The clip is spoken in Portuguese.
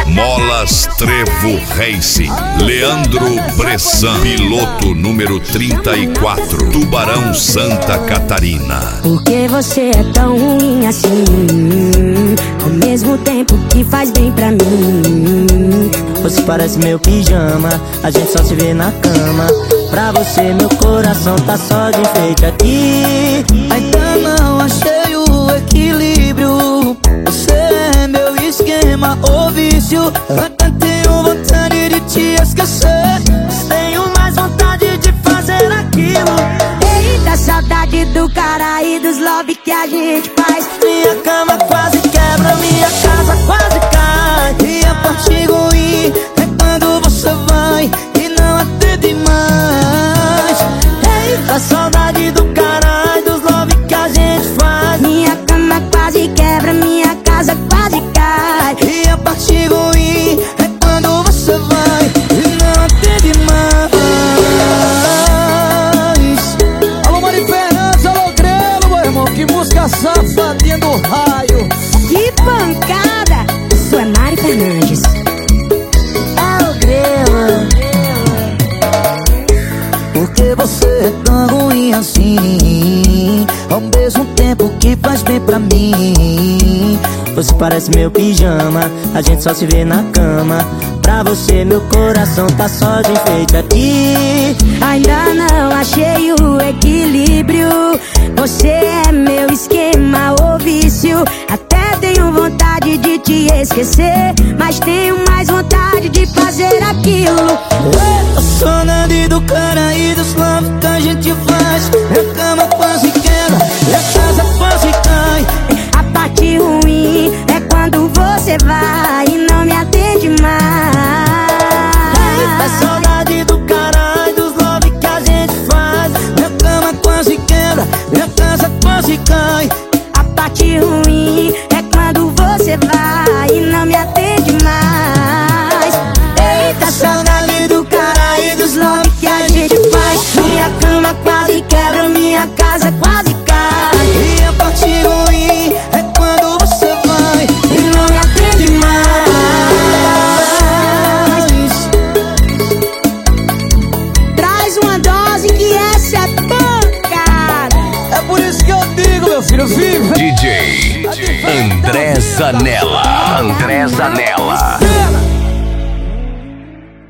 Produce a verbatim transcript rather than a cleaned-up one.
Molas Trevo Racing, Leandro Bressan, piloto número trinta e quatro, Tubarão, Santa Catarina. Por que você é tão ruim assim? Ao mesmo tempo que faz bem pra mim. Você parece meu pijama, a gente só se vê na cama. Pra você meu coração tá só de enfeite aqui. Ainda não achei o equilíbrio. Você é meu esquema ou vício. Até tenho vontade de te esquecer, mas tenho mais vontade de fazer aquilo. Eita, saudade do cara e dos love que a gente faz. Minha cama quase quebra, minha casa quase cai. E a parte ruim é quando você vai e não atende mais. Eita, saudade do cara e dos love que a gente faz. Minha cama quase quebra, minha casa quase cai. E a parte ruim é quando você vai e não atende mais. Alô, Mari Fernandes, alô, Grelo, meu irmão. Que música safadinha do raio. Que pancada! Sou a Mari Fernandes. É o Grelo. Por que você é tão ruim assim? Ao mesmo tempo que faz bem pra mim. Você parece meu pijama, a gente só se vê na cama. Pra você meu coração tá só de enfeite aqui. Ainda não achei o equilíbrio. Você é meu esquema ou vício. Até tenho vontade de te esquecer, mas tenho mais vontade de fazer aquilo. A saudade do cara e dos love que a gente faz. Minha cama quase quebra, minha casa quase cai. A parte ruim é quando você vai e não me atende mais. A saudade do cara e dos love que a gente faz. Minha cama quase quebra, minha casa quase cai. A parte ruim é quando você vai e não me atende mais. Eita, saudade do cara e dos love que a gente faz. Minha cama quase quebra, minha casa quase cai. E a parte ruim é quando você vai E não me atende mais. Traz uma dose que essa é pancada. É por isso que eu digo, meu filho, vive. D J André Zanella, André Zanella.